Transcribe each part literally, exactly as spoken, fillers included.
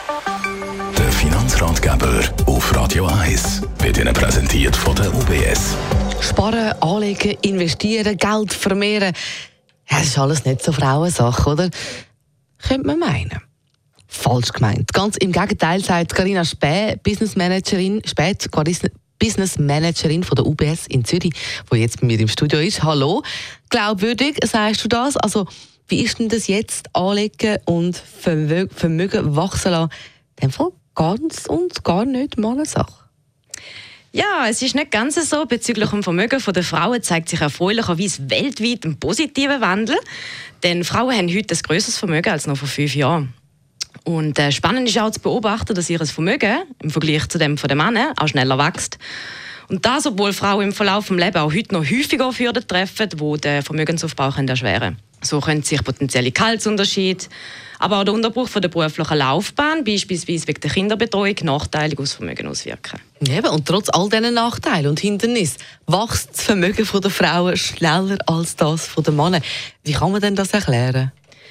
Der Finanzratgeber auf Radio eins wird Ihnen präsentiert von der U B S. Sparen, anlegen, investieren, Geld vermehren. Ja, das ist alles nicht so Frauensache, oder? Könnte man meinen. Falsch gemeint. Ganz im Gegenteil, sagt Carina Späth, Business Managerin, Späth, Business Managerin von der U B S in Zürich, die jetzt bei mir im Studio ist. Hallo. Glaubwürdig, sagst du das? Also, wie ist denn das jetzt, anlegen und Vermögen wachsen lassen? In dem Fall ganz und gar nicht mal eine Sache. Ja, es ist nicht ganz so. Bezüglich dem Vermögen der Frauen zeigt sich erfreulicherweise weltweit ein positiver Wandel. Denn Frauen haben heute ein grösseres Vermögen als noch vor fünf Jahren. Und äh, spannend ist auch zu beobachten, dass ihr Vermögen im Vergleich zu dem der Männer auch schneller wächst. Und das, obwohl Frauen im Verlauf des Lebens auch heute noch häufiger auf Hürden treffen, die den Vermögensaufbau erschweren können. So können sich potenzielle Gehaltsunterschiede, aber auch der Unterbruch von der beruflichen Laufbahn, beispielsweise wegen der Kinderbetreuung, nachteilig aufs Vermögen auswirken. Eben, und trotz all diesen Nachteilen und Hindernissen wächst das Vermögen der Frauen schneller als das der Männer. Wie kann man denn das erklären?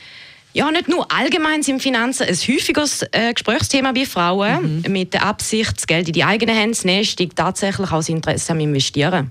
Ja, nicht nur allgemein sind Finanzen ein häufiges äh, Gesprächsthema bei Frauen. Mhm. Mit der Absicht, das Geld in die eigenen Hände zu nehmen, steigt tatsächlich auch das Interesse am Investieren.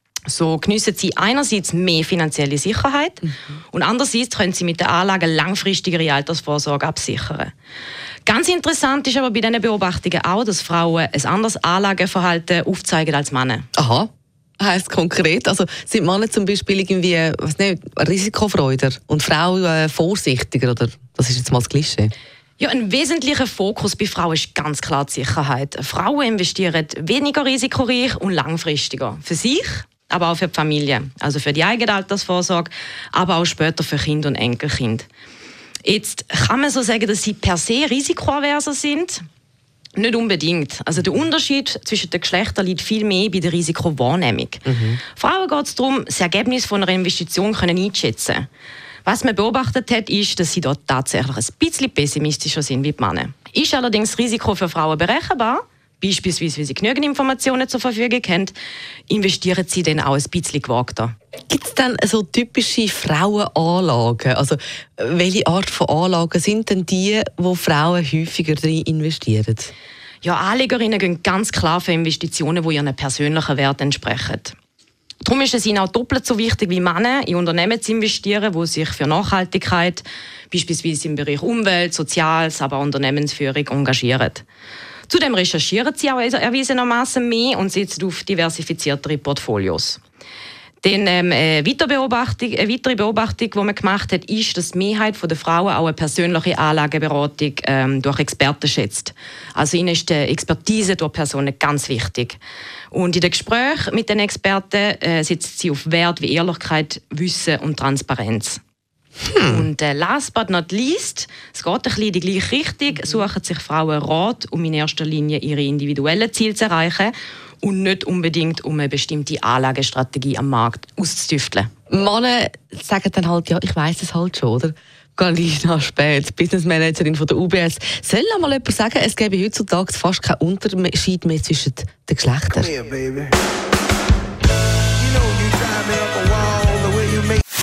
So geniessen sie einerseits mehr finanzielle Sicherheit mhm. und andererseits können sie mit der Anlage langfristig ihre Altersvorsorge absichern. Ganz interessant ist aber bei diesen Beobachtungen auch, dass Frauen ein anderes Anlageverhalten aufzeigen als Männer. Aha. Heisst konkret, also sind Männer zum Beispiel irgendwie, was nicht, risikofreudiger und Frauen äh, vorsichtiger, oder das ist jetzt mal das Klischee? Ja, ein wesentlicher Fokus bei Frauen ist ganz klar die Sicherheit. Frauen investieren weniger risikoreich und langfristiger. Für sich, aber auch für die Familie. Also für die eigene Altersvorsorge, aber auch später für Kinder und Enkelkind. Jetzt kann man so sagen, dass sie per se risikoaverser sind. Nicht unbedingt. Also der Unterschied zwischen den Geschlechtern liegt viel mehr bei der Risikowahrnehmung. Mhm. Frauen geht es darum, das Ergebnis von einer Investition können einschätzen. Was man beobachtet hat, ist, dass sie dort tatsächlich ein bisschen pessimistischer sind wie die Männer. Ist allerdings das Risiko für Frauen berechenbar, beispielsweise weil sie genügend Informationen zur Verfügung haben, investieren sie dann auch ein bisschen gewagter. Gibt es dann so typische Frauenanlagen? Also welche Art von Anlagen sind denn die, wo Frauen häufiger drin investieren? Ja, Anlegerinnen gehen ganz klar für Investitionen, die ihren persönlichen Wert entsprechen. Darum ist es ihnen auch doppelt so wichtig wie Männer, in Unternehmen zu investieren, die sich für Nachhaltigkeit, beispielsweise im Bereich Umwelt, Soziales, aber auch Unternehmensführung engagieren. Zudem recherchieren sie auch erwiesenermaßen mehr und setzen auf diversifiziertere Portfolios. Denn ähm, eine, weitere Beobachtung, eine weitere Beobachtung, die man gemacht hat, ist, dass die Mehrheit der Frauen auch eine persönliche Anlageberatung ähm, durch Experten schätzt. Also ihnen ist die Expertise durch Personen ganz wichtig. Und in den Gesprächen mit den Experten äh, setzt sie auf Wert wie Ehrlichkeit, Wissen und Transparenz. Hm. Und äh, last but not least, es geht ein bisschen in die gleiche Richtung, suchen sich Frauen Rat, um in erster Linie ihre individuellen Ziele zu erreichen und nicht unbedingt, um eine bestimmte Anlagestrategie am Markt auszutüfteln. Männer sagen dann halt, ja, ich weiss es halt schon, oder? Carina Späth, Business Managerin von der U B S. Soll noch mal jemand sagen, es gäbe heutzutage fast keinen Unterschied mehr zwischen den Geschlechtern?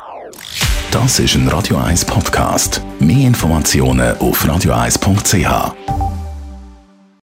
Das ist ein Radio eins Podcast. Mehr Informationen auf radio eins punkt c h.